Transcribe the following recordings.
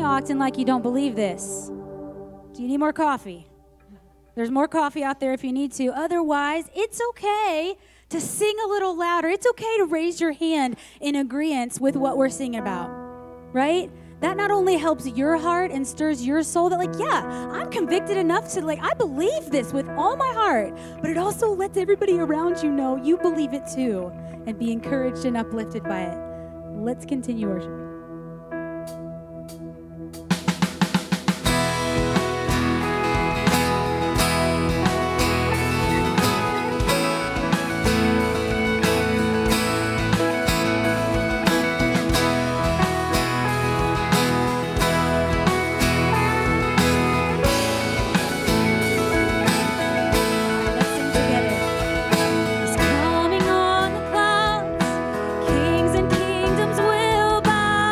acting like you don't believe this. Do you need more coffee? There's more coffee out there if you need to. Otherwise, it's okay to sing a little louder. It's okay to raise your hand in agreement with what we're singing about, right? That not only helps your heart and stirs your soul that I'm convicted enough to I believe this with all my heart, but it also lets everybody around you know you believe it too and be encouraged and uplifted by it. Let's continue worshiping. Coming on the clouds, kings and kingdoms will bow.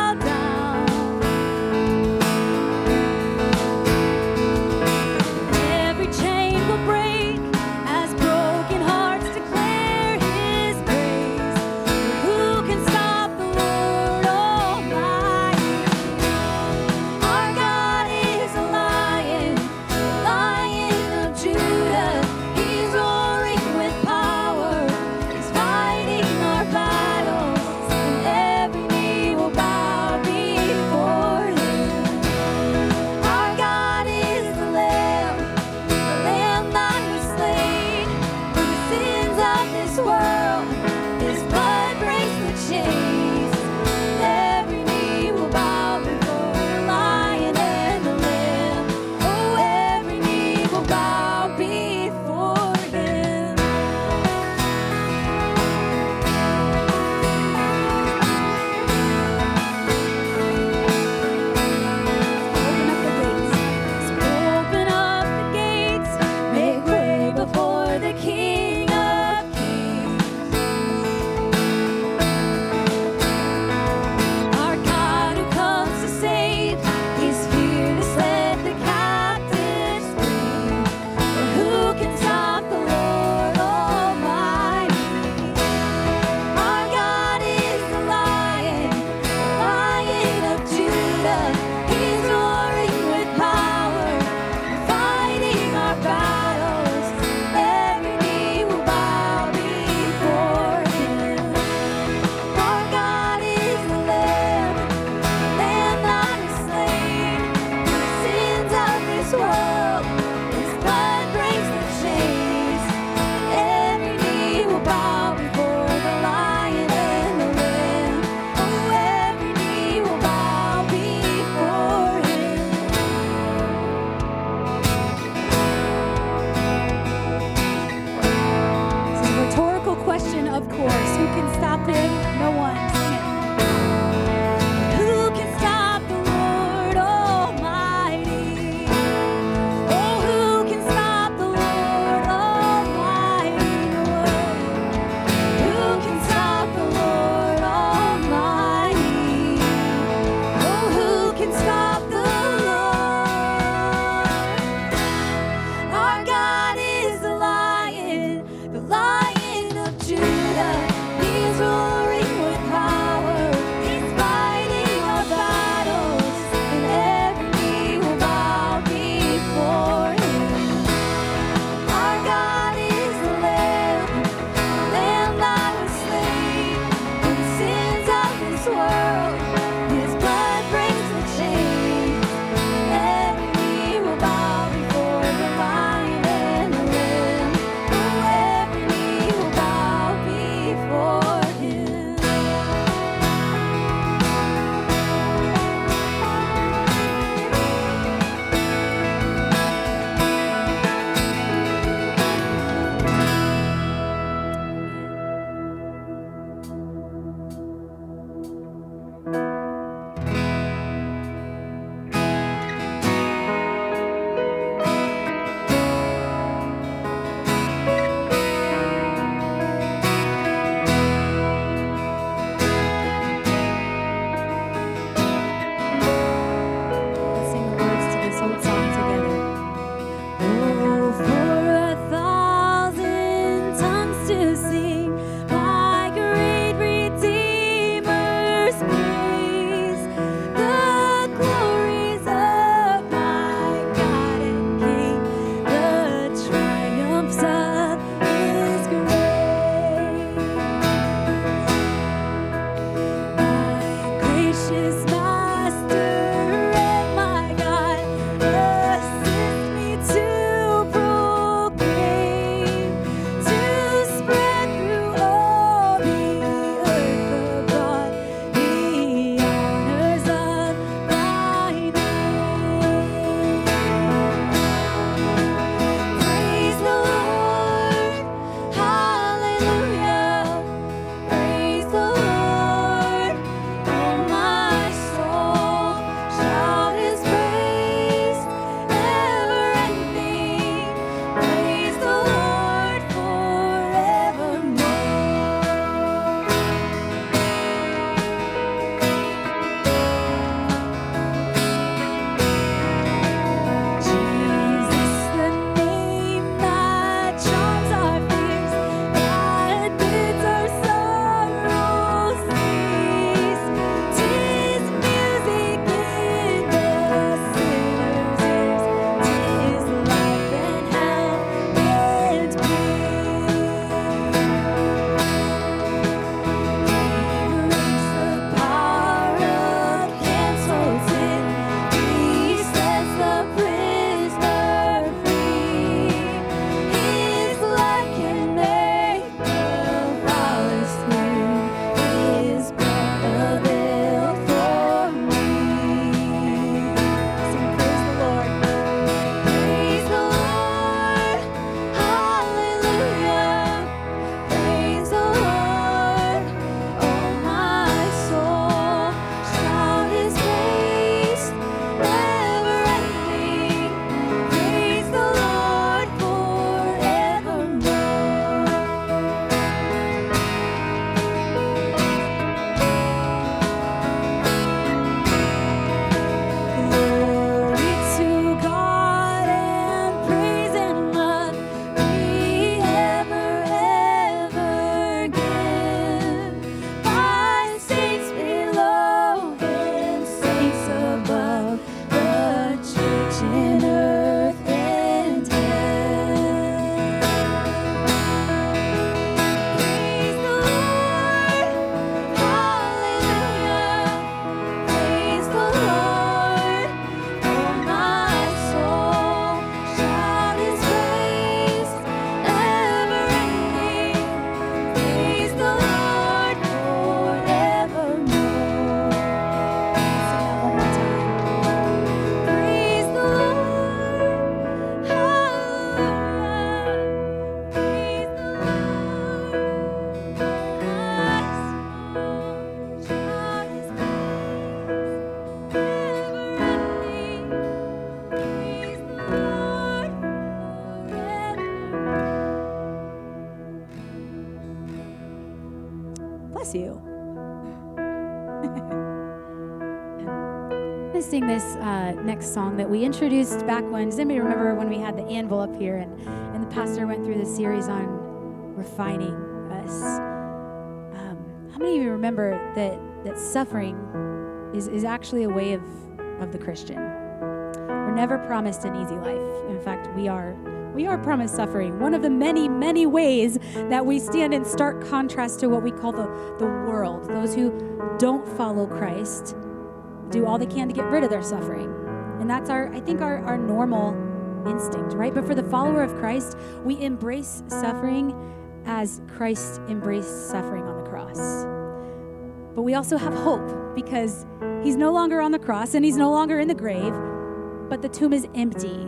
sing this next song that we introduced back when. Does anybody remember when we had the anvil up here and the pastor went through the series on refining us? How many of you remember that suffering is actually a way of the Christian? We're never promised an easy life. In fact, we are promised suffering. One of the many, many ways that we stand in stark contrast to what we call the world. Those who don't follow Christ do all they can to get rid of their suffering. And that's I think our normal instinct, right? But for the follower of Christ, we embrace suffering as Christ embraced suffering on the cross. But we also have hope because he's no longer on the cross and he's no longer in the grave, but the tomb is empty.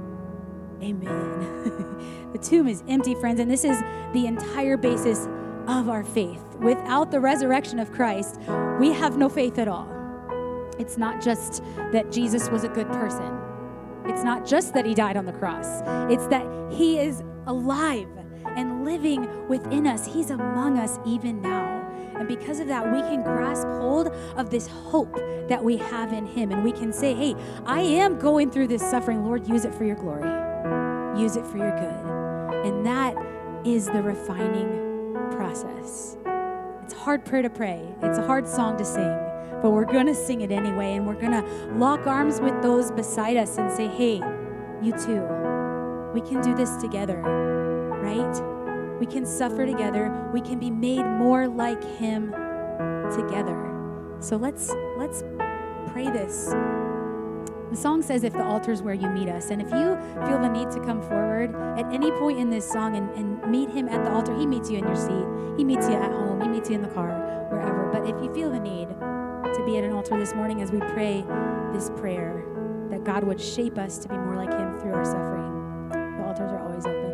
Amen. The tomb is empty, friends, and this is the entire basis of our faith. Without the resurrection of Christ, we have no faith at all. It's not just that Jesus was a good person. It's not just that he died on the cross. It's that he is alive and living within us. He's among us even now. And because of that, we can grasp hold of this hope that we have in him. And we can say, hey, I am going through this suffering. Lord, use it for your glory. Use it for your good. And that is the refining process. It's a hard prayer to pray. It's a hard song to sing. But we're going to sing it anyway. And we're going to lock arms with those beside us and say, hey, you too. We can do this together, right? We can suffer together. We can be made more like him together. So let's pray this. The song says, if the altar's where you meet us. And if you feel the need to come forward at any point in this song and meet him at the altar, he meets you in your seat. He meets you at home. He meets you in the car, wherever. But if you feel the need to be at an altar this morning as we pray this prayer, that God would shape us to be more like him through our suffering, the altars are always open.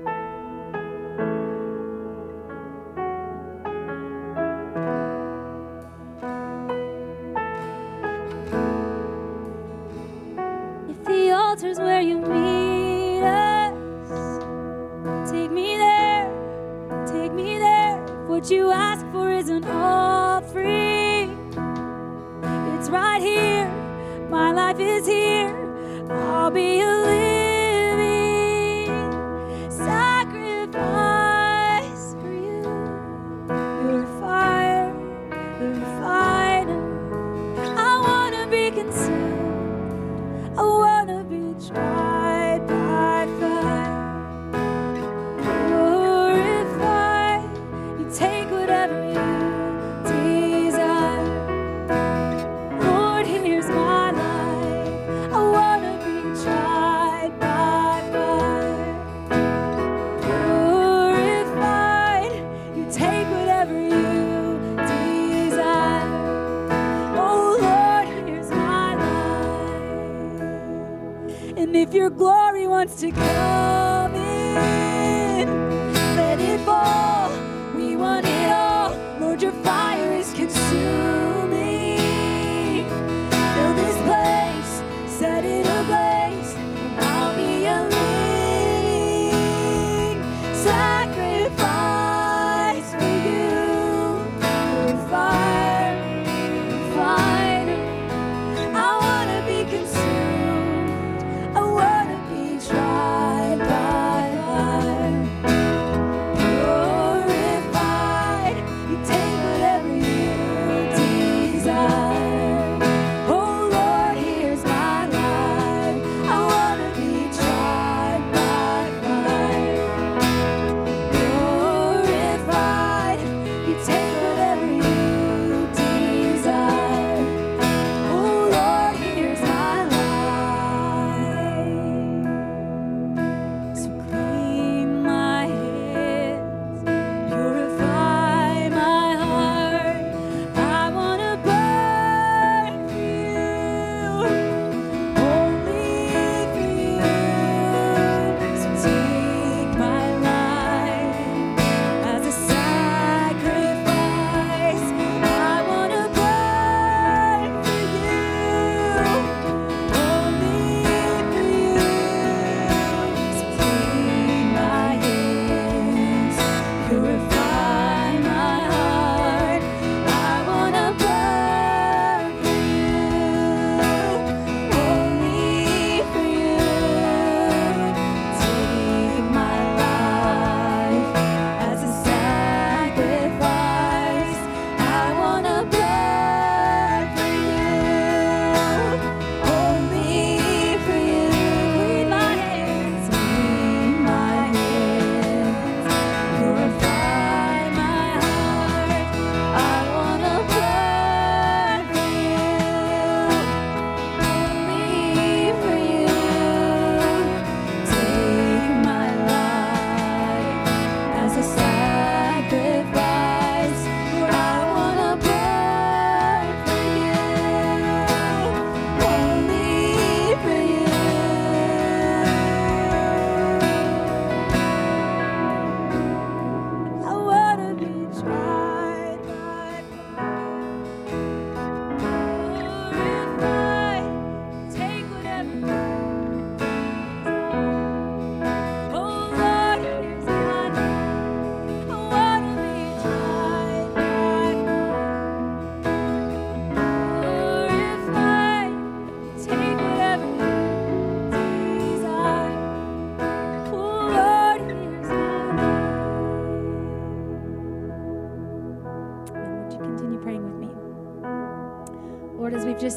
Altar's where you meet us. Take me there, take me there. If what you ask for isn't all free, it's right here. My life is here. I'll be a living sacrifice for you. Your fire, the refiner. I wanna be consumed. I wanna be tried by fire, purified. You take whatever you desire. Lord, here's my life. I wanna be tried by fire, purified. You take whatever you desire. Oh Lord, here's my life. And if your glory wants to come in, let it fall. We want it all. Lord, your fire is consuming. Fill this place, set it ablaze. And I'll be a living sacrifice for you. Your fire, refiner. I wanna be consumed. I wanna be tried by fire, purified. You take whatever you desire. Oh Lord, here's my life. I wanna be tried by fire, purified. You take whatever you desire. Oh Lord, here's my life.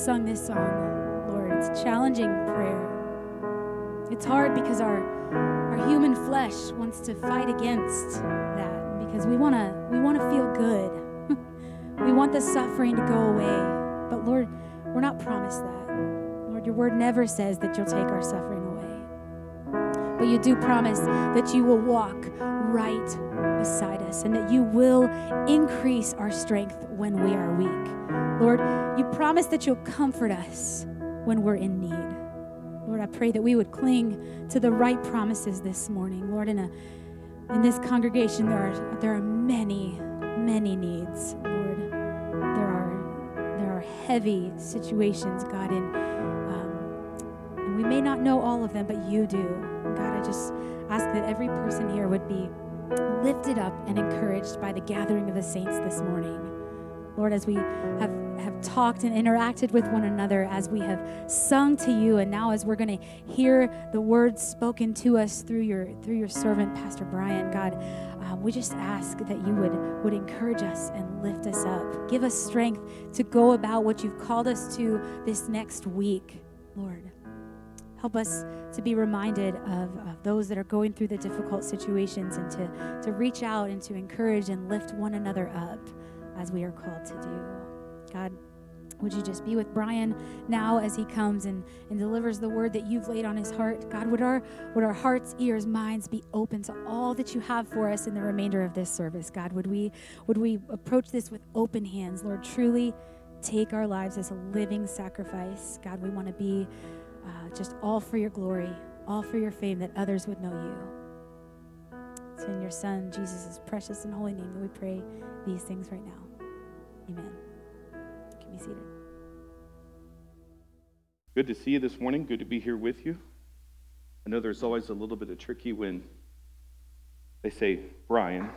sung this song, Lord. It's a challenging prayer. It's hard because our human flesh wants to fight against that because we want to feel good. We want the suffering to go away. But Lord, we're not promised that. Lord, your word never says that you'll take our suffering away. But you do promise that you will walk right beside us and that you will increase our strength when we are weak. Lord, you promise that you'll comfort us when we're in need. Lord, I pray that we would cling to the right promises this morning. Lord, in this congregation, there are many, many needs, Lord. There are heavy situations, God, and we may not know all of them, but you do. God, I just ask that every person here would be lifted up and encouraged by the gathering of the saints this morning. Lord, as we have talked and interacted with one another, as we have sung to you, and now as we're going to hear the words spoken to us through your servant, Pastor Brian, God, we just ask that you would encourage us and lift us up. Give us strength to go about what you've called us to this next week, Lord. Help us to be reminded of those that are going through the difficult situations and to reach out and to encourage and lift one another up as we are called to do. God, would you just be with Brian now as he comes and delivers the word that you've laid on his heart? God, would our hearts, ears, minds be open to all that you have for us in the remainder of this service? God, would we approach this with open hands? Lord, truly take our lives as a living sacrifice. God, we want to be just all for your glory, all for your fame, that others would know you. It's in your Son, Jesus' precious and holy name, that we pray these things right now. Amen. You can be seated. Good to see you this morning. Good to be here with you. I know there's always a little bit of tricky when they say, Brian.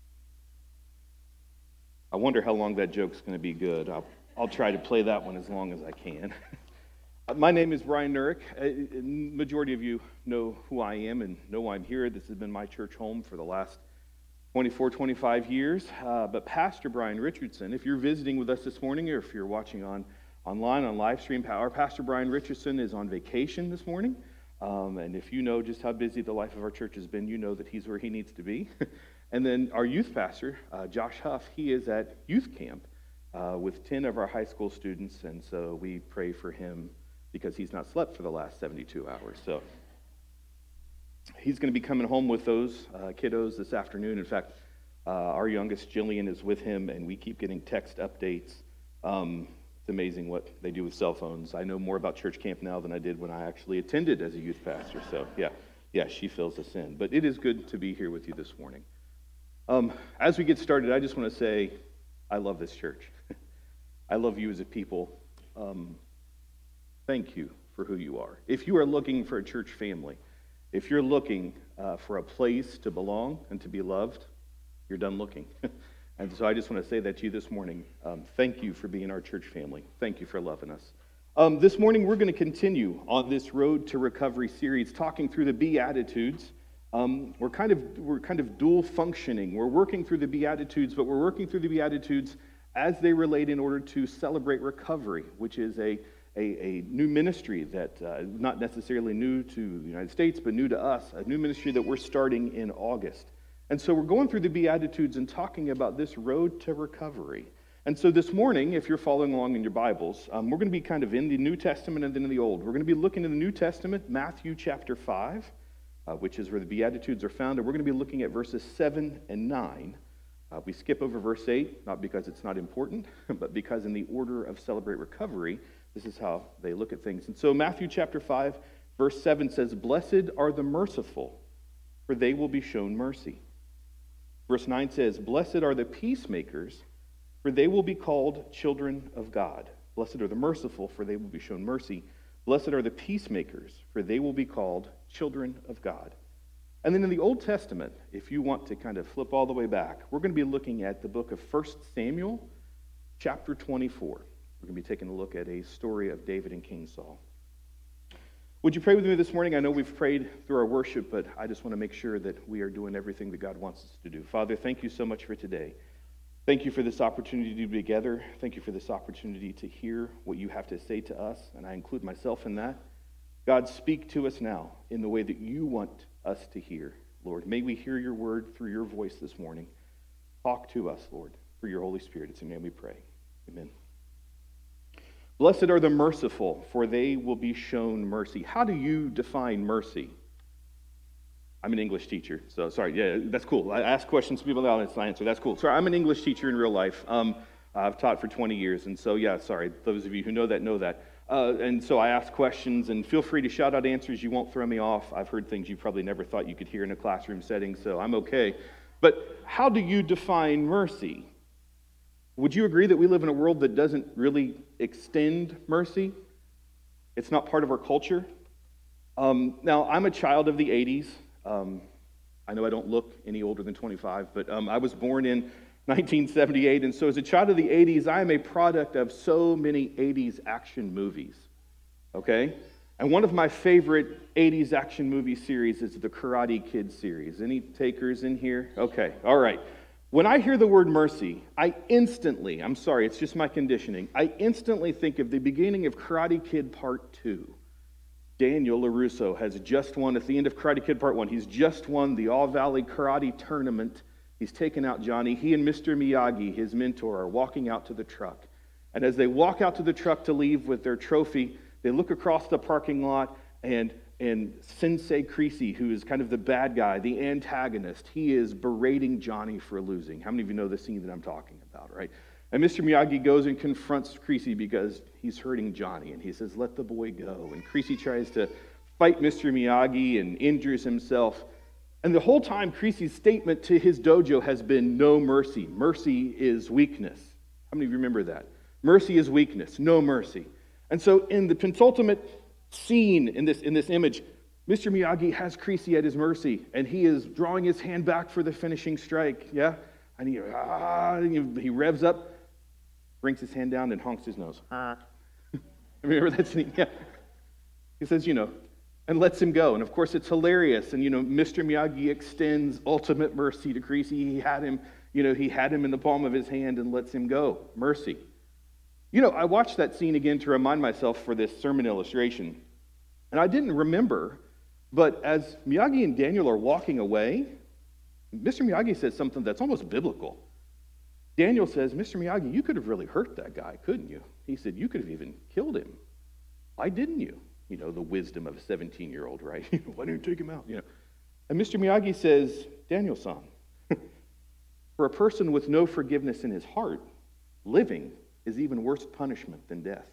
I wonder how long that joke's going to be good. I'll try to play that one as long as I can. My name is Brian Nurick. Majority of you know who I am and know I'm here. This has been my church home for the last 24, 25 years. But Pastor Brian Richardson, if you're visiting with us this morning or if you're watching online on live stream, our Pastor Brian Richardson is on vacation this morning. And if you know just how busy the life of our church has been, you know that he's where he needs to be. And then our youth pastor, Josh Huff, he is at youth camp with 10 of our high school students. And so we pray for him because he's not slept for the last 72 hours. So he's going to be coming home with those kiddos this afternoon. In fact, our youngest, Jillian, is with him, and we keep getting text updates. It's amazing what they do with cell phones. I know more about church camp now than I did when I actually attended as a youth pastor. So, yeah, she fills us in. But it is good to be here with you this morning. As we get started, I just want to say I love this church. I love you as a people. Thank you for who you are. If you are looking for a church family, if you're looking for a place to belong and to be loved, you're done looking. And so I just want to say that to you this morning. Thank you for being our church family. Thank you for loving us. This morning we're going to continue on this Road to Recovery series, talking through the Beatitudes. We're kind of dual functioning. We're working through the Beatitudes, but we're working through the Beatitudes as they relate in order to celebrate recovery, which is a new ministry that not necessarily new to the United States, but new to us, a new ministry that we're starting in August. And so we're going through the Beatitudes and talking about this road to recovery. And so this morning, if you're following along in your Bibles, we're going to be kind of in the New Testament and then in the Old. We're going to be looking in the New Testament, Matthew chapter 5, which is where the Beatitudes are found, and we're going to be looking at verses 7 and 9. We skip over verse 8, not because it's not important, but because in the order of Celebrate Recovery, this is how they look at things. And so Matthew chapter 5, verse 7 says, "Blessed are the merciful, for they will be shown mercy." Verse 9 says, "Blessed are the peacemakers, for they will be called children of God." Blessed are the merciful, for they will be shown mercy. Blessed are the peacemakers, for they will be called children of God. And then in the Old Testament, if you want to kind of flip all the way back, we're going to be looking at the book of 1 Samuel, chapter 24. We're going to be taking a look at a story of David and King Saul. Would you pray with me this morning? I know we've prayed through our worship, but I just want to make sure that we are doing everything that God wants us to do. Father, thank you so much for today. Thank you for this opportunity to be together. Thank you for this opportunity to hear what you have to say to us, and I include myself in that. God, speak to us now in the way that you want us to hear, Lord. May we hear your word through your voice this morning. Talk to us, Lord, through your Holy Spirit. It's in your name we pray. Amen. Blessed are the merciful, for they will be shown mercy. How do you define mercy? I'm an English teacher, so sorry. Yeah, that's cool. I ask questions to people and I answer. That's cool. Sorry, I'm an English teacher in real life. I've taught for 20 years, and so yeah, sorry. Those of you who know that know that. And so I ask questions, and feel free to shout out answers. You won't throw me off. I've heard things you probably never thought you could hear in a classroom setting, so I'm okay. But how do you define mercy? Would you agree that we live in a world that doesn't really extend mercy? It's not part of our culture. Now, I'm a child of the 80s. I know I don't look any older than 25, but I was born in 1978, and so as a child of the 80s, I am a product of so many 80s action movies, okay? And one of my favorite 80s action movie series is the Karate Kid series. Any takers in here? Okay, all right. When I hear the word mercy, I'm sorry, it's just my conditioning, I instantly think of the beginning of Karate Kid Part 2. Daniel LaRusso has just won, at the end of Karate Kid Part 1, he's just won the All-Valley Karate Tournament. He's taken out Johnny. He and Mr. Miyagi, his mentor, are walking out to the truck. And as they walk out to the truck to leave with their trophy, they look across the parking lot, and Sensei Creasy, who is kind of the bad guy, the antagonist, he is berating Johnny for losing. How many of you know the scene that I'm talking about, right? And Mr. Miyagi goes and confronts Creasy because he's hurting Johnny, and he says, "Let the boy go." And Creasy tries to fight Mr. Miyagi and injures himself. And the whole time, Creasy's statement to his dojo has been, "No mercy. Mercy is weakness." How many of you remember that? Mercy is weakness. No mercy. And so in the penultimate scene in this image, Mr. Miyagi has Creasy at his mercy, and he is drawing his hand back for the finishing strike, yeah? And he revs up, brings his hand down, and honks his nose. Remember that scene? Yeah. He says, and lets him go. And of course, it's hilarious. And, Mr. Miyagi extends ultimate mercy to Creasy. He had him in the palm of his hand and lets him go. Mercy. I watched that scene again to remind myself for this sermon illustration. And I didn't remember, but as Miyagi and Daniel are walking away, Mr. Miyagi says something that's almost biblical. Daniel says, "Mr. Miyagi, you could have really hurt that guy, couldn't you?" He said, "You could have even killed him. Why didn't you?" The wisdom of a 17-year-old, right? Why didn't you take him out? And Mr. Miyagi says, "Daniel-san, for a person with no forgiveness in his heart, living is even worse punishment than death."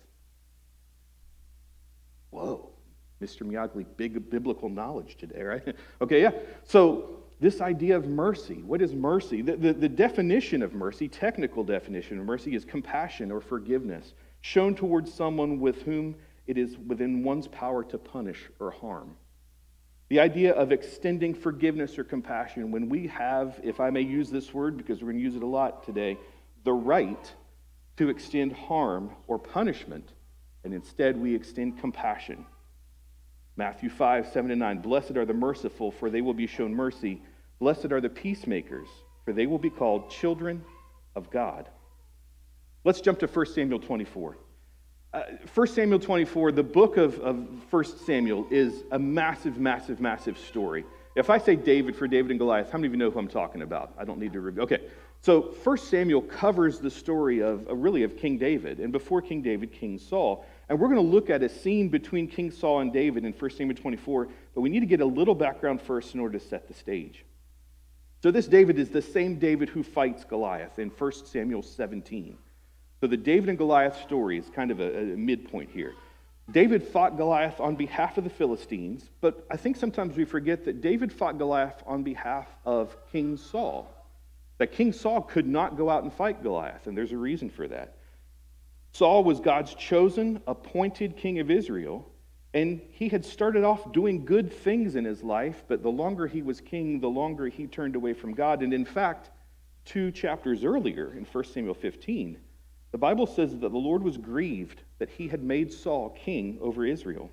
Whoa. Mr. Miyagi, big biblical knowledge today, right? Okay, yeah. So this idea of mercy, what is mercy? The definition of mercy, technical definition of mercy, is compassion or forgiveness shown towards someone with whom it is within one's power to punish or harm. The idea of extending forgiveness or compassion when we have, if I may use this word because we're going to use it a lot today, the right to extend harm or punishment, and instead we extend compassion. Matthew 5:7-9, "Blessed are the merciful, for they will be shown mercy. Blessed are the peacemakers, for they will be called children of God." Let's jump to 1 Samuel 24. 1 Samuel 24, the book of 1 Samuel, is a massive, massive, massive story. If I say David for David and Goliath, how many of you know who I'm talking about? I don't need to review. Okay, so 1 Samuel covers the story of King David, and before King David, King Saul. And we're going to look at a scene between King Saul and David in 1 Samuel 24, but we need to get a little background first in order to set the stage. So this David is the same David who fights Goliath in 1 Samuel 17. So the David and Goliath story is kind of a midpoint here. David fought Goliath on behalf of the Philistines, but I think sometimes we forget that David fought Goliath on behalf of King Saul. That King Saul could not go out and fight Goliath, and there's a reason for that. Saul was God's chosen, appointed king of Israel, and he had started off doing good things in his life, but the longer he was king, the longer he turned away from God. And in fact, 2 chapters earlier, in 1 Samuel 15, the Bible says that the Lord was grieved that he had made Saul king over Israel.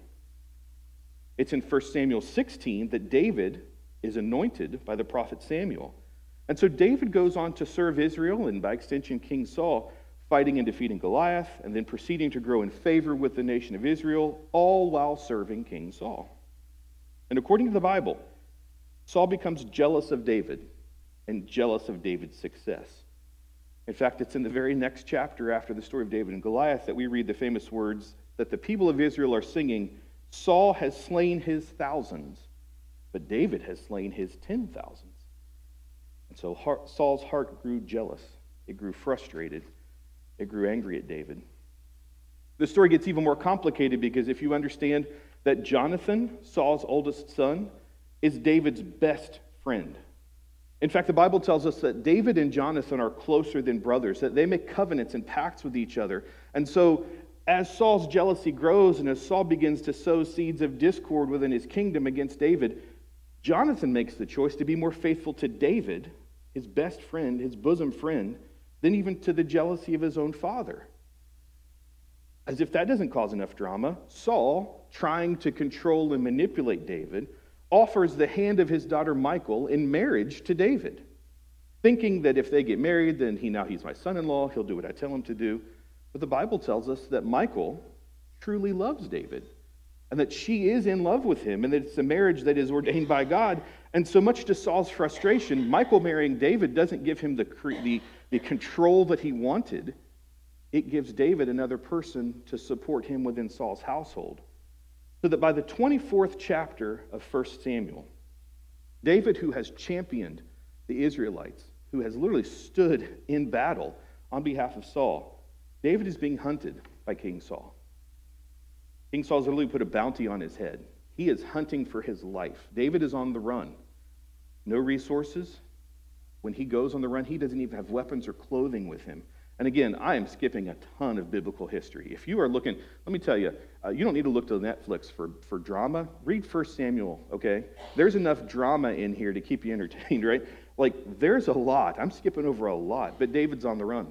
It's in 1 Samuel 16 that David is anointed by the prophet Samuel. And so David goes on to serve Israel, and by extension, King Saul, fighting and defeating Goliath, and then proceeding to grow in favor with the nation of Israel, all while serving King Saul. And according to the Bible, Saul becomes jealous of David and jealous of David's success. In fact, it's in the very next chapter after the story of David and Goliath that we read the famous words that the people of Israel are singing, "Saul has slain his thousands, but David has slain his 10,000s." And so Saul's heart grew jealous. It grew frustrated. It grew angry at David. The story gets even more complicated because if you understand that Jonathan, Saul's oldest son, is David's best friend. In fact, the Bible tells us that David and Jonathan are closer than brothers, that they make covenants and pacts with each other. And so as Saul's jealousy grows and as Saul begins to sow seeds of discord within his kingdom against David, Jonathan makes the choice to be more faithful to David, his best friend, his bosom friend, than even to the jealousy of his own father. As if that doesn't cause enough drama, Saul, trying to control and manipulate David, offers the hand of his daughter Michal in marriage to David, thinking that if they get married, then he's my son-in-law, he'll do what I tell him to do. But the Bible tells us that Michal truly loves David, and that she is in love with him, and that it's a marriage that is ordained by God. And so much to Saul's frustration, Michal marrying David doesn't give him the control that he wanted. It gives David another person to support him within Saul's household. So that by the 24th chapter of 1 Samuel, David, who has championed the Israelites, who has literally stood in battle on behalf of Saul, David is being hunted by King Saul. King Saul's literally put a bounty on his head. He is hunting for his life. David is on the run. No resources. When he goes on the run, he doesn't even have weapons or clothing with him. And again, I am skipping a ton of biblical history. If you are looking, let me tell you, you don't need to look to Netflix for drama. Read 1 Samuel, okay? There's enough drama in here to keep you entertained, right? Like, there's a lot. I'm skipping over a lot, but David's on the run.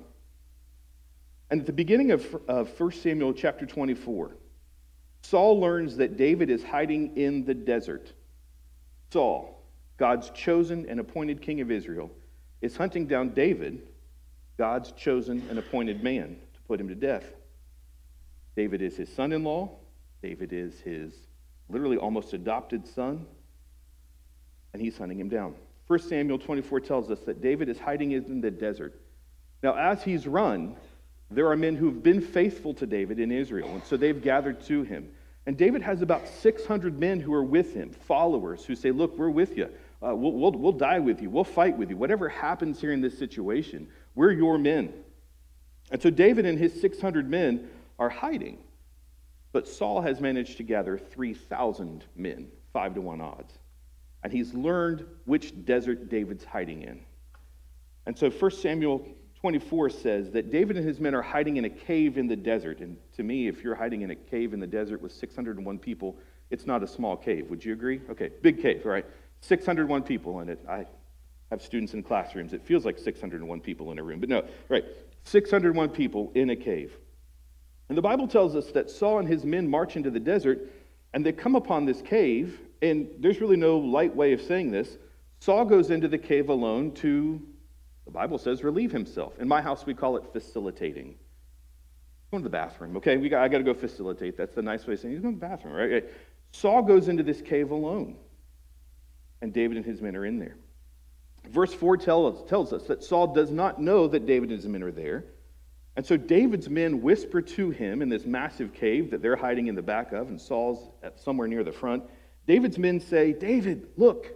And at the beginning of 1 Samuel chapter 24, Saul learns that David is hiding in the desert. Saul, God's chosen and appointed king of Israel, is hunting down David, God's chosen and appointed man, to put him to death. David is his son-in-law. David is his literally almost adopted son. And he's hunting him down. 1 Samuel 24 tells us that David is hiding in the desert. Now, as he's run, there are men who've been faithful to David in Israel, and so they've gathered to him. And David has about 600 men who are with him, followers, who say, look, we're with you. We'll die with you. We'll fight with you. Whatever happens here in this situation, we're your men. And so David and his 600 men are hiding. But Saul has managed to gather 3,000 men, 5-to-1 odds. And he's learned which desert David's hiding in. And so 1 Samuel 24 says that David and his men are hiding in a cave in the desert. And to me, if you're hiding in a cave in the desert with 601 people, it's not a small cave. Would you agree? Okay, big cave, all right. 601 people in it. I have students in classrooms. It feels like 601 people in a room. But no, right, 601 people in a cave. And the Bible tells us that Saul and his men march into the desert, and they come upon this cave, and there's really no light way of saying this. Saul goes into the cave alone to, the Bible says, relieve himself. In my house, we call it facilitating. Going to the bathroom, okay? I got to go facilitate. That's the nice way of saying he's going to the bathroom, right? Saul goes into this cave alone, and David and his men are in there. Verse 4 tells us that Saul does not know that David and his men are there. And so David's men whisper to him in this massive cave that they're hiding in the back of, and Saul's somewhere near the front. David's men say, David, look,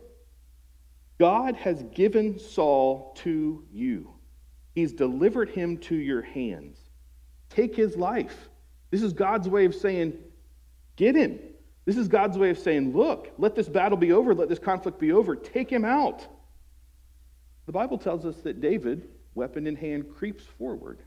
God has given Saul to you. He's delivered him to your hands. Take his life. This is God's way of saying, get him. This is God's way of saying, look, let this battle be over. Let this conflict be over. Take him out. The Bible tells us that David, weapon in hand, creeps forward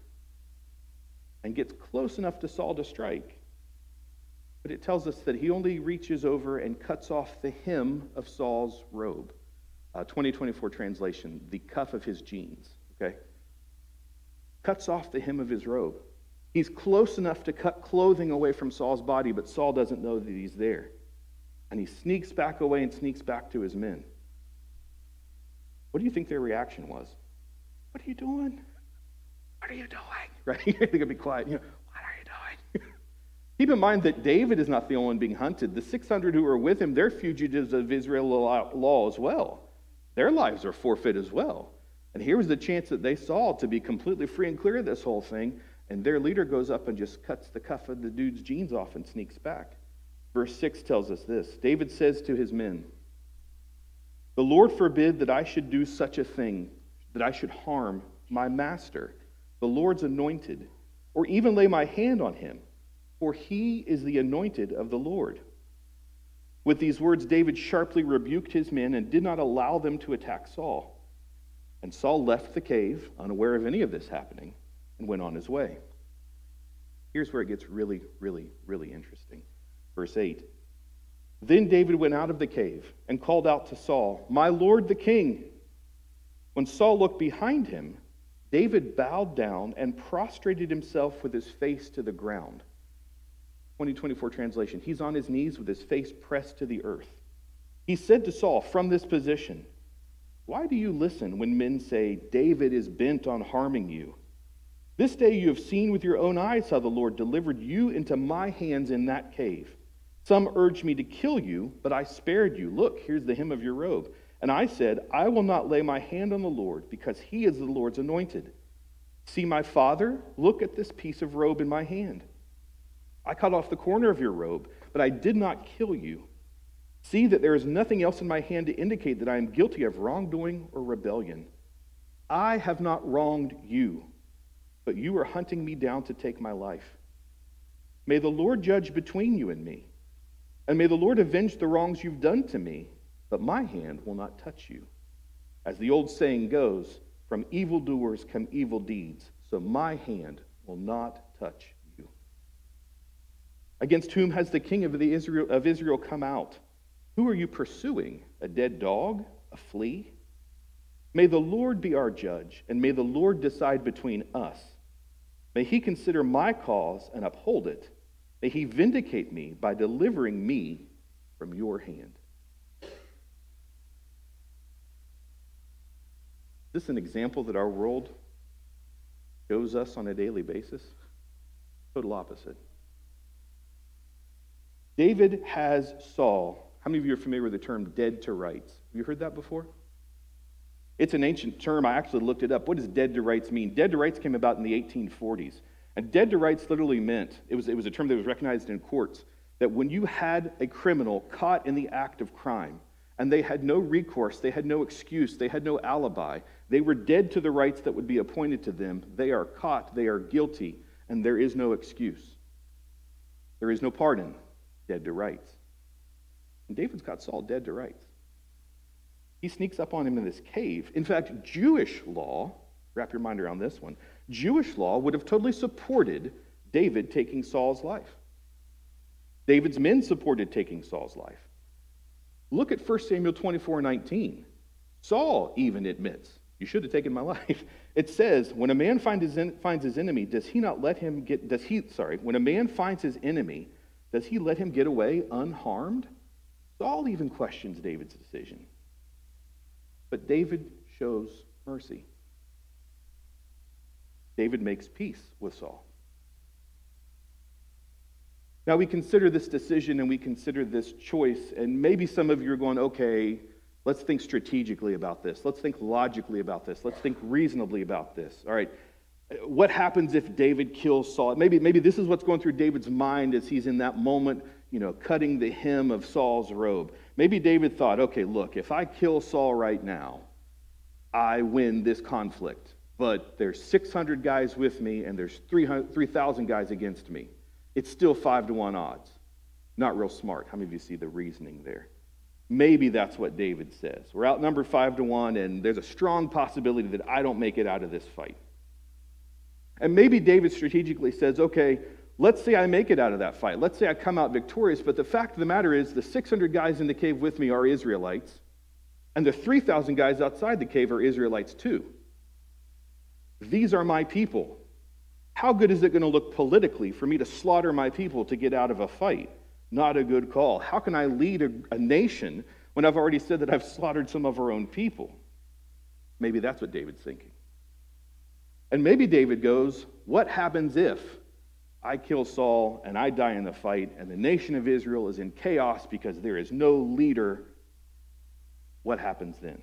and gets close enough to Saul to strike. But it tells us that he only reaches over and cuts off the hem of Saul's robe. 2024 translation, the cuff of his jeans, okay? Cuts off the hem of his robe. He's close enough to cut clothing away from Saul's body, but Saul doesn't know that he's there. And he sneaks back away and sneaks back to his men. what do you think their reaction was? What are you doing? What are you doing? Right? They're going to be quiet. What are you doing? Keep in mind that David is not the only one being hunted. The 600 who are with him, they're fugitives of Israel law as well. Their lives are forfeit as well. And here was the chance that they saw to be completely free and clear of this whole thing. And their leader goes up and just cuts the cuff of the dude's jeans off and sneaks back. Verse 6 tells us this. David says to his men, "The Lord forbid that I should do such a thing, that I should harm my master, the Lord's anointed, or even lay my hand on him, for he is the anointed of the Lord." With these words, David sharply rebuked his men and did not allow them to attack Saul. And Saul left the cave, unaware of any of this happening, and went on his way. Here's where it gets really, really, really interesting. Verse 8. Then David went out of the cave and called out to Saul, "My lord the king." When Saul looked behind him, David bowed down and prostrated himself with his face to the ground. 2024 translation, he's on his knees with his face pressed to the earth. He said to Saul from this position, "Why do you listen when men say, 'David is bent on harming you'? This day you have seen with your own eyes how the Lord delivered you into my hands in that cave. Some urged me to kill you, but I spared you. Look, here's the hem of your robe. And I said, I will not lay my hand on the Lord, because he is the Lord's anointed. See, my father, look at this piece of robe in my hand. I cut off the corner of your robe, but I did not kill you. See that there is nothing else in my hand to indicate that I am guilty of wrongdoing or rebellion. I have not wronged you, but you are hunting me down to take my life. May the Lord judge between you and me, and may the Lord avenge the wrongs you've done to me, but my hand will not touch you. As the old saying goes, from evildoers come evil deeds, so my hand will not touch you. Against whom has the king of Israel come out? Who are you pursuing? A dead dog? A flea? May the Lord be our judge, and may the Lord decide between us. May he consider my cause and uphold it. May he vindicate me by delivering me from your hand. Is this an example that our world shows us on a daily basis? Total opposite. David has Saul. How many of you are familiar with the term dead to rights? Have you heard that before? It's an ancient term. I actually looked it up. What does dead to rights mean? Dead to rights came about in the 1840s. And dead to rights literally meant, it was a term that was recognized in courts, that when you had a criminal caught in the act of crime, and they had no recourse, they had no excuse, they had no alibi, they were dead to the rights that would be appointed to them. They are caught, they are guilty, and there is no excuse. There is no pardon. Dead to rights. And David's got Saul dead to rights. He sneaks up on him in this cave. In fact, Jewish law, wrap your mind around this one, Jewish law would have totally supported David taking Saul's life. David's men supported taking Saul's life. Look at 1 Samuel 24:19. Saul even admits, you should have taken my life. It says, when a man finds his enemy, when a man finds his enemy, does he let him get away unharmed? Saul even questions David's decision. But David shows mercy. David makes peace with Saul. Now we consider this decision and we consider this choice, and maybe some of you are going, okay, let's think strategically about this. Let's think logically about this. Let's think reasonably about this. All right, what happens if David kills Saul? Maybe this is what's going through David's mind as he's in that moment, cutting the hem of Saul's robe. Maybe David thought, okay, look, if I kill Saul right now, I win this conflict. But there's 600 guys with me and there's 3,000 guys against me. It's still 5-1 odds. Not real smart. How many of you see the reasoning there? Maybe that's what David says. We're outnumbered 5-1 and there's a strong possibility that I don't make it out of this fight. And maybe David strategically says, okay, let's say I make it out of that fight. Let's say I come out victorious, but the fact of the matter is the 600 guys in the cave with me are Israelites, and the 3,000 guys outside the cave are Israelites too. These are my people. How good is it going to look politically for me to slaughter my people to get out of a fight? Not a good call. How can I lead a nation when I've already said that I've slaughtered some of our own people? Maybe that's what David's thinking. And maybe David goes, what happens if I kill Saul and I die in the fight and the nation of Israel is in chaos because there is no leader? What happens then?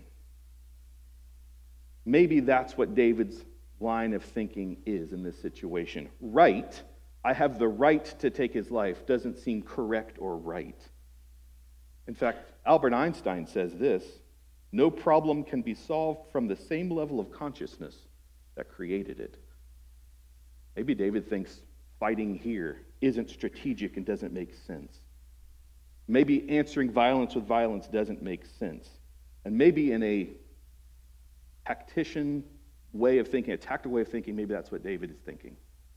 Maybe that's what David's line of thinking is in this situation. Right, I have the right to take his life, doesn't seem correct or right. In fact, Albert Einstein says this: no problem can be solved from the same level of consciousness that created it. Maybe David thinks fighting here isn't strategic and doesn't make sense. Maybe answering violence with violence doesn't make sense. And maybe in a tactician way of thinking, a tactical way of thinking, maybe that's what David is thinking.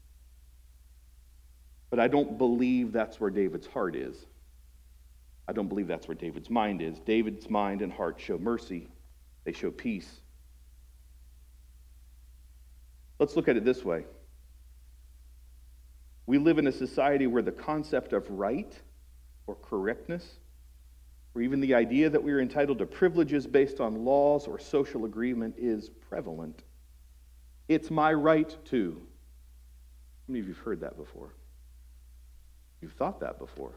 But I don't believe that's where David's heart is. I don't believe that's where David's mind is. David's mind and heart show mercy. They show peace. Let's look at it this way. We live in a society where the concept of right or correctness, or even the idea that we are entitled to privileges based on laws or social agreement is prevalent. It's my right to. How many of you have heard that before? You've thought that before.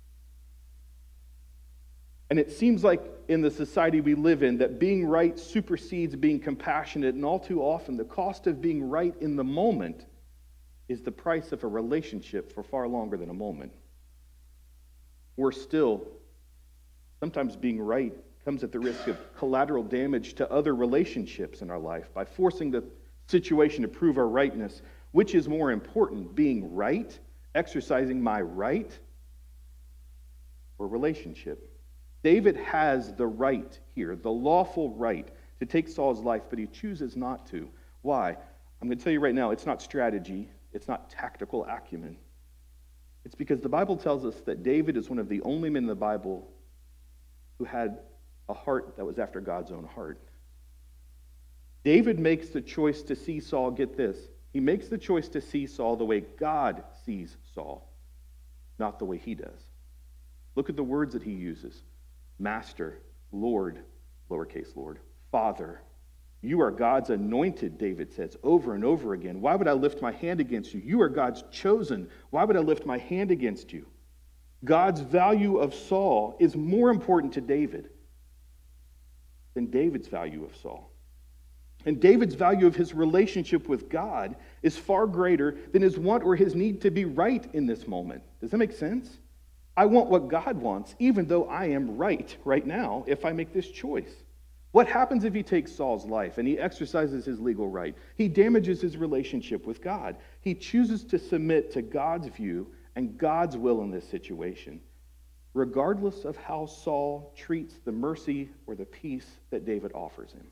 And it seems like in the society we live in that being right supersedes being compassionate, and all too often the cost of being right in the moment is the price of a relationship for far longer than a moment. Worse still, sometimes being right comes at the risk of collateral damage to other relationships in our life by forcing the situation to prove our rightness. Which is more important, being right, exercising my right, or relationship? David has the right here, the lawful right to take Saul's life, but he chooses not to. Why? I'm going to tell you right now, it's not strategy, it's not tactical acumen. It's because the Bible tells us that David is one of the only men in the Bible who had a heart that was after God's own heart. David makes the choice to see Saul, get this, he makes the choice to see Saul the way God sees Saul, not the way he does. Look at the words that he uses. Master, Lord, lowercase Lord, Father. You are God's anointed, David says over and over again. Why would I lift my hand against you? You are God's chosen. Why would I lift my hand against you? God's value of Saul is more important to David than David's value of Saul. And David's value of his relationship with God is far greater than his want or his need to be right in this moment. Does that make sense? I want what God wants, even though I am right now, if I make this choice. What happens if he takes Saul's life and he exercises his legal right? He damages his relationship with God. He chooses to submit to God's view and God's will in this situation, regardless of how Saul treats the mercy or the peace that David offers him.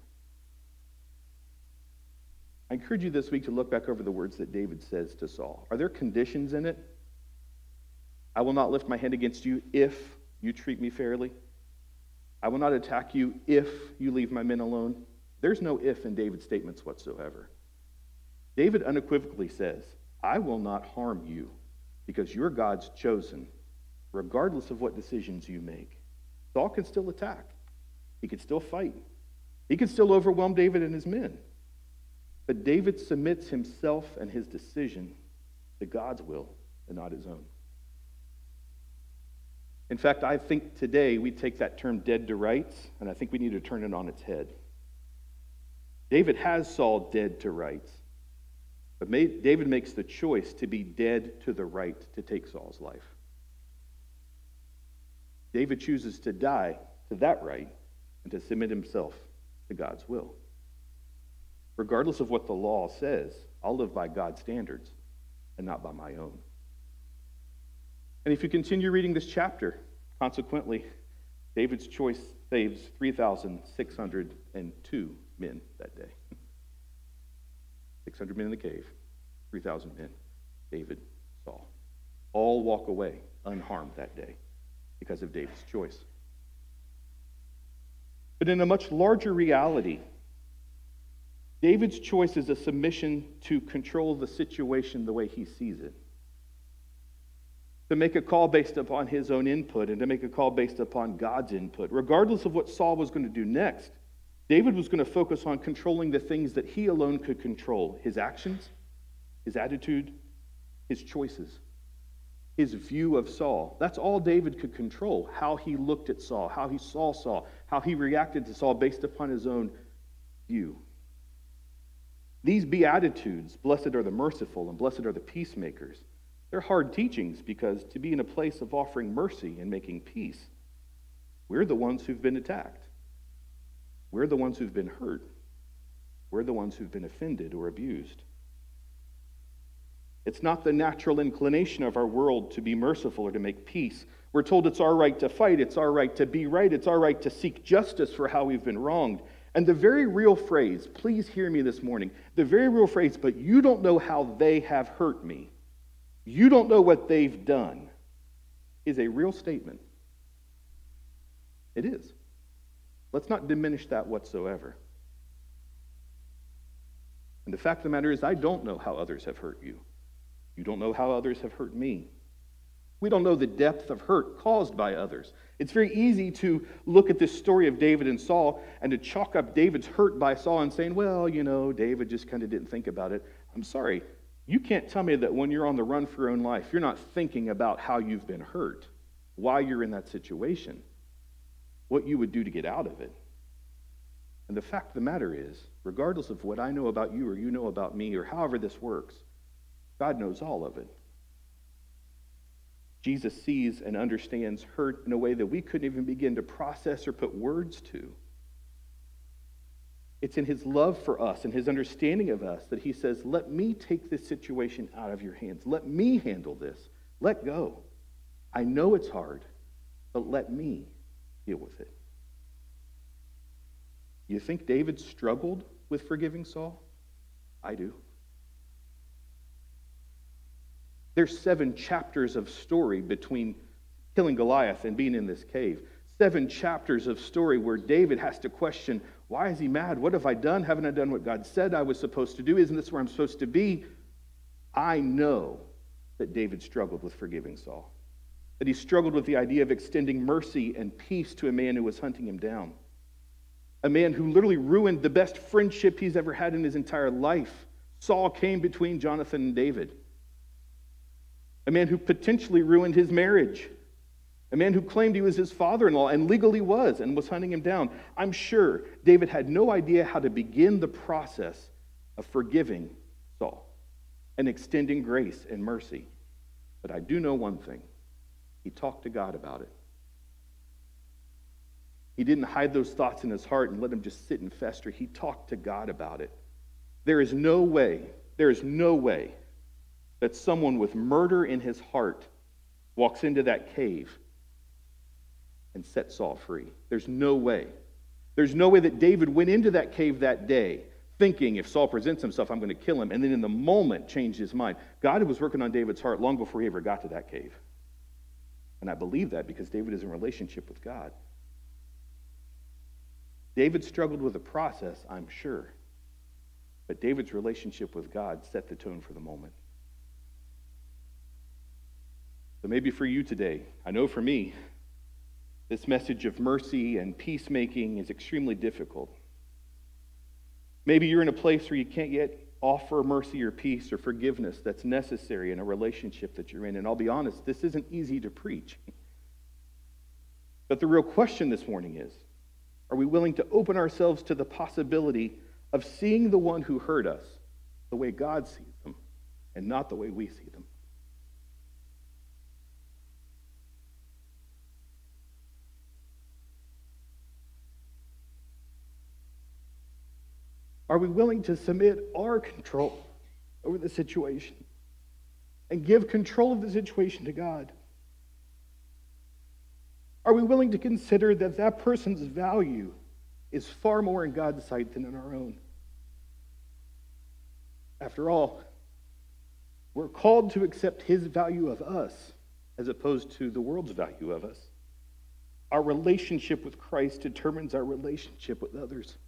I encourage you this week to look back over the words that David says to Saul. Are there conditions in it? I will not lift my hand against you if you treat me fairly. I will not attack you if you leave my men alone. There's no if in David's statements whatsoever. David unequivocally says, I will not harm you because you're God's chosen, regardless of what decisions you make. Saul can still attack. He can still fight. He can still overwhelm David and his men. But David submits himself and his decision to God's will and not his own. In fact, I think today we take that term dead to rights, and I think we need to turn it on its head. David has Saul dead to rights, but David makes the choice to be dead to the right to take Saul's life. David chooses to die to that right and to submit himself to God's will. Regardless of what the law says, I'll live by God's standards and not by my own. And if you continue reading this chapter, consequently, David's choice saves 3,602 men that day. 600 men in the cave, 3,000 men, David, Saul. All walk away unharmed that day because of David's choice. But in a much larger reality, David's choice is a submission to control the situation the way he sees it. To make a call based upon his own input and to make a call based upon God's input. Regardless of what Saul was going to do next, David was going to focus on controlling the things that he alone could control: his actions, his attitude, his choices, his view of Saul. That's all David could control: how he looked at Saul, how he saw Saul, how he reacted to Saul based upon his own view. These Beatitudes, blessed are the merciful and blessed are the peacemakers, they're hard teachings, because to be in a place of offering mercy and making peace, we're the ones who've been attacked. We're the ones who've been hurt. We're the ones who've been offended or abused. It's not the natural inclination of our world to be merciful or to make peace. We're told it's our right to fight, it's our right to be right, it's our right to seek justice for how we've been wronged. And the very real phrase, please hear me this morning, the very real phrase, but you don't know how they have hurt me, you don't know what they've done, is a real statement. It is. Let's not diminish that whatsoever. And the fact of the matter is, I don't know how others have hurt you. You don't know how others have hurt me. We don't know the depth of hurt caused by others. It's very easy to look at this story of David and Saul and to chalk up David's hurt by Saul and saying, well, David just kind of didn't think about it. I'm sorry. You can't tell me that when you're on the run for your own life, you're not thinking about how you've been hurt, why you're in that situation, what you would do to get out of it. And the fact of the matter is, regardless of what I know about you or you know about me or however this works, God knows all of it. Jesus sees and understands hurt in a way that we couldn't even begin to process or put words to. It's in his love for us and his understanding of us that he says, let me take this situation out of your hands. Let me handle this. Let go. I know it's hard, but let me deal with it. You think David struggled with forgiving Saul? I do. There's 7 chapters of story between killing Goliath and being in this cave. 7 chapters of story where David has to question, why is he mad? What have I done? Haven't I done what God said I was supposed to do? Isn't this where I'm supposed to be? I know that David struggled with forgiving Saul, that he struggled with the idea of extending mercy and peace to a man who was hunting him down, a man who literally ruined the best friendship he's ever had in his entire life. Saul came between Jonathan and David, a man who potentially ruined his marriage, a man who claimed he was his father-in-law and legally was and was hunting him down. I'm sure David had no idea how to begin the process of forgiving Saul and extending grace and mercy. But I do know one thing. He talked to God about it. He didn't hide those thoughts in his heart and let them just sit and fester. He talked to God about it. There is no way that someone with murder in his heart walks into that cave and set Saul free. There's no way. There's no way that David went into that cave that day thinking, if Saul presents himself, I'm going to kill him, and then in the moment changed his mind. God was working on David's heart long before he ever got to that cave. And I believe that because David is in relationship with God. David struggled with the process, I'm sure. But David's relationship with God set the tone for the moment. So maybe for you today, I know for me, this message of mercy and peacemaking is extremely difficult. Maybe you're in a place where you can't yet offer mercy or peace or forgiveness that's necessary in a relationship that you're in. And I'll be honest, this isn't easy to preach. But the real question this morning is, are we willing to open ourselves to the possibility of seeing the one who hurt us the way God sees them and not the way we see them? Are we willing to submit our control over the situation and give control of the situation to God? Are we willing to consider that that person's value is far more in God's sight than in our own? After all, we're called to accept his value of us as opposed to the world's value of us. Our relationship with Christ determines our relationship with others.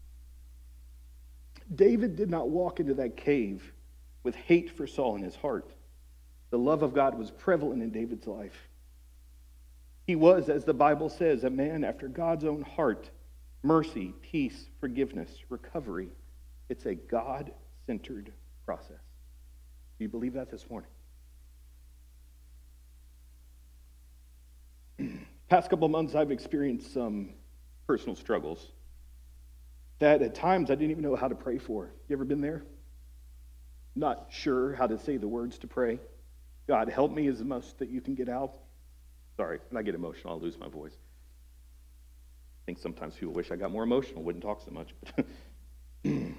David did not walk into that cave with hate for Saul in his heart. The love of God was prevalent in David's life. He was, as the Bible says, a man after God's own heart, mercy, peace, forgiveness, recovery. It's a God-centered process. Do you believe that this morning? Past couple of months, I've experienced some personal struggles that at times I didn't even know how to pray for. You ever been there? Not sure how to say the words to pray. God, help me is the most that you can get out. Sorry, when I get emotional, I'll lose my voice. I think sometimes people wish I got more emotional, wouldn't talk so much. There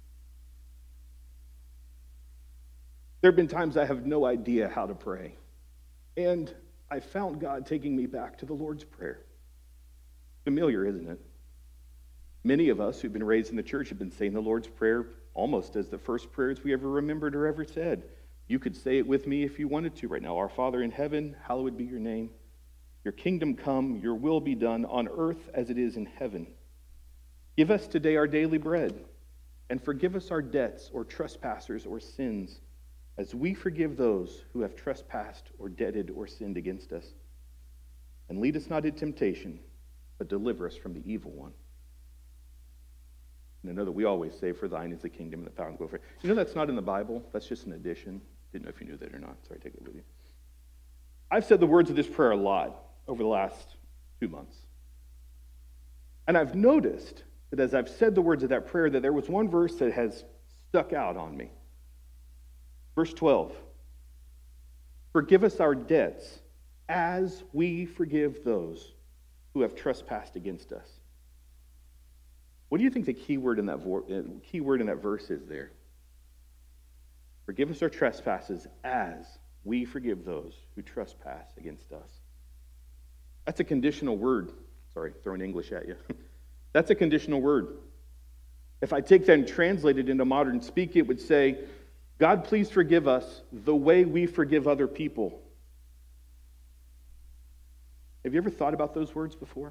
have been times I have no idea how to pray. And I found God taking me back to the Lord's Prayer. Familiar, isn't it? Many of us who've been raised in the church have been saying the Lord's Prayer almost as the first prayers we ever remembered or ever said. You could say it with me if you wanted to right now. Our Father in heaven, hallowed be your name. Your kingdom come, your will be done on earth as it is in heaven. Give us today our daily bread, and forgive us our debts or trespassers or sins, as we forgive those who have trespassed or debted or sinned against us. And lead us not into temptation, but deliver us from the evil one. And I know that we always say, for thine is the kingdom and the power and glory. You know that's not in the Bible. That's just an addition. Didn't know if you knew that or not. Sorry, take it with you. I've said the words of this prayer a lot over the last 2 months. And I've noticed that as I've said the words of that prayer, that there was one verse that has stuck out on me. Verse 12. Forgive us our debts as we forgive those who have trespassed against us. What do you think the key word in that verse is there? Forgive us our trespasses as we forgive those who trespass against us. That's a conditional word. Sorry, throwing English at you. That's a conditional word. If I take that and translate it into modern speak, it would say, God, please forgive us the way we forgive other people. Have you ever thought about those words before?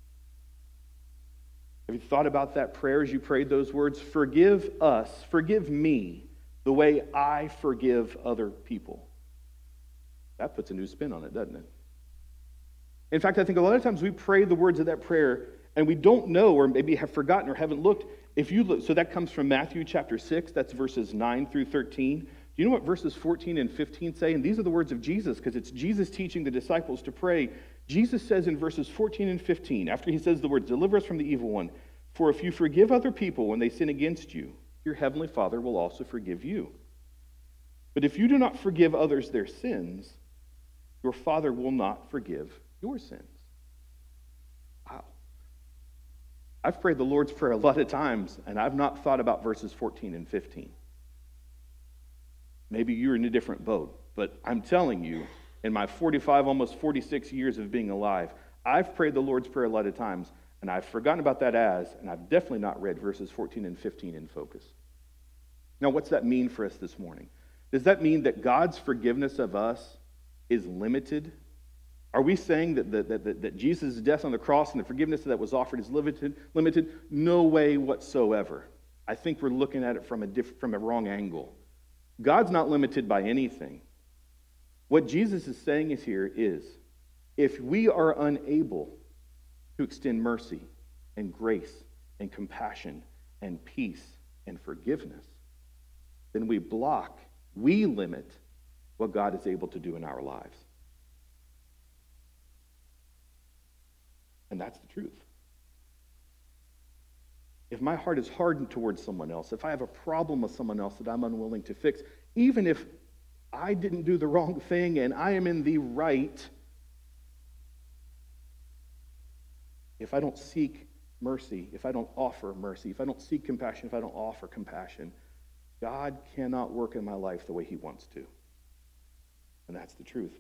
Have you thought about that prayer as you prayed those words? Forgive us, forgive me, the way I forgive other people. That puts a new spin on it, doesn't it? In fact, I think a lot of times we pray the words of that prayer and we don't know, or maybe have forgotten or haven't looked. If you look, so that comes from Matthew chapter 6, that's verses 9 through 13. Do you know what verses 14 and 15 say? And these are the words of Jesus, because it's Jesus teaching the disciples to pray. Jesus says in verses 14 and 15, after he says the words, deliver us from the evil one, for if you forgive other people when they sin against you, your heavenly Father will also forgive you. But if you do not forgive others their sins, your Father will not forgive your sins. Wow. I've prayed the Lord's Prayer a lot of times, and I've not thought about verses 14 and 15. Maybe you're in a different boat, but I'm telling you, in my 45, almost 46 years of being alive, I've prayed the Lord's Prayer a lot of times, and I've forgotten about that and I've definitely not read verses 14 and 15 in focus. Now, what's that mean for us this morning? Does that mean that God's forgiveness of us is limited? Are we saying that Jesus' death on the cross and the forgiveness that was offered is limited? No way whatsoever. I think we're looking at it from a wrong angle. God's not limited by anything. What Jesus is saying is, if we are unable to extend mercy and grace and compassion and peace and forgiveness, then we limit what God is able to do in our lives. And that's the truth. If my heart is hardened towards someone else, if I have a problem with someone else that I'm unwilling to fix, even if I didn't do the wrong thing and I am in the right, if I don't seek mercy, if I don't offer mercy, if I don't seek compassion, if I don't offer compassion, God cannot work in my life the way he wants to. And that's the truth.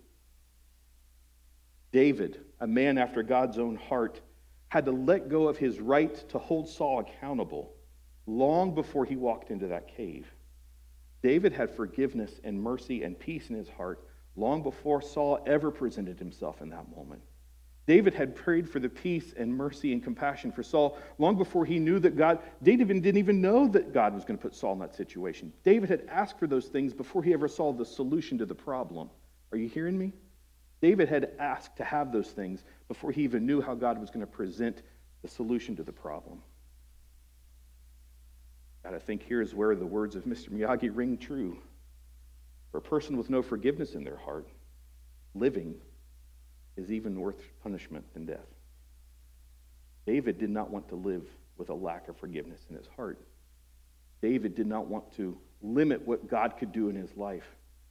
David, a man after God's own heart, had to let go of his right to hold Saul accountable long before he walked into that cave. David had forgiveness and mercy and peace in his heart long before Saul ever presented himself in that moment. David had prayed for the peace and mercy and compassion for Saul long before he knew that God, David didn't even know that God was going to put Saul in that situation. David had asked for those things before he ever saw the solution to the problem. Are you hearing me? David had asked to have those things before he even knew how God was going to present the solution to the problem. God, I think here is where the words of Mr. Miyagi ring true. For a person with no forgiveness in their heart, living is even worse punishment than death. David did not want to live with a lack of forgiveness in his heart. David did not want to limit what God could do in his life.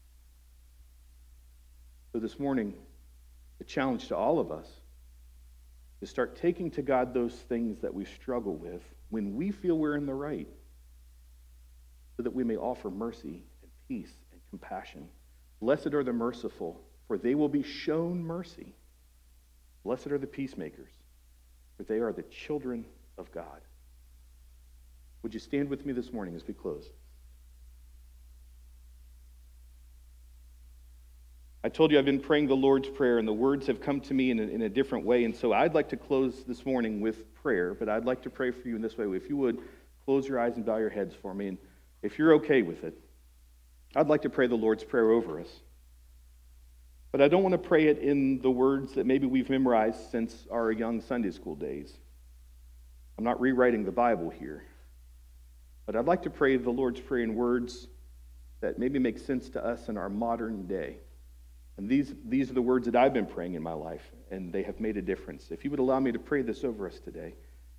So this morning, the challenge to all of us is start taking to God those things that we struggle with when we feel we're in the right, so that we may offer mercy and peace and compassion. Blessed are the merciful, for they will be shown mercy. Blessed are the peacemakers, for they are the children of God. Would you stand with me this morning as we close? I told you I've been praying the Lord's Prayer, and the words have come to me in a different way, and so I'd like to close this morning with prayer, but I'd like to pray for you in this way. If you would, close your eyes and bow your heads for me, and if you're okay with it, I'd like to pray the Lord's Prayer over us. But I don't want to pray it in the words that maybe we've memorized since our young Sunday school days. I'm not rewriting the Bible here. But I'd like to pray the Lord's Prayer in words that maybe make sense to us in our modern day. And these are the words that I've been praying in my life, and they have made a difference. If you would allow me to pray this over us today.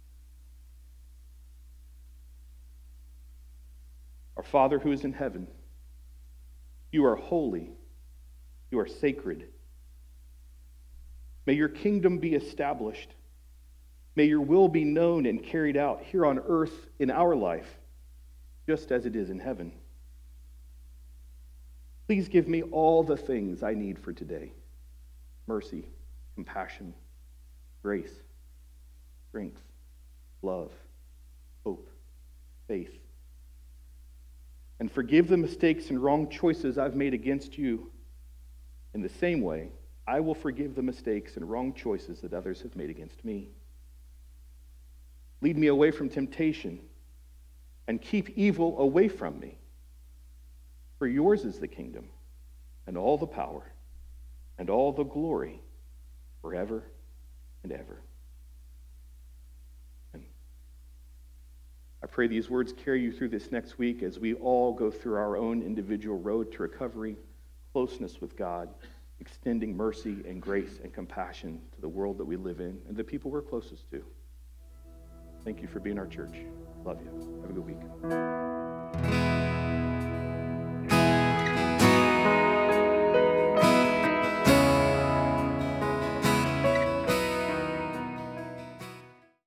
Our Father who is in heaven, you are holy, you are sacred. May your kingdom be established. May your will be known and carried out here on earth in our life, just as it is in heaven. Please give me all the things I need for today: mercy, compassion, grace, strength, love, hope, faith. And forgive the mistakes and wrong choices I've made against you. In the same way, I will forgive the mistakes and wrong choices that others have made against me. Lead me away from temptation and keep evil away from me. For yours is the kingdom and all the power and all the glory forever and ever. And I pray these words carry you through this next week as we all go through our own individual road to recovery, closeness with God, extending mercy and grace and compassion to the world that we live in and the people we're closest to. Thank you for being our church. Love you. Have a good week.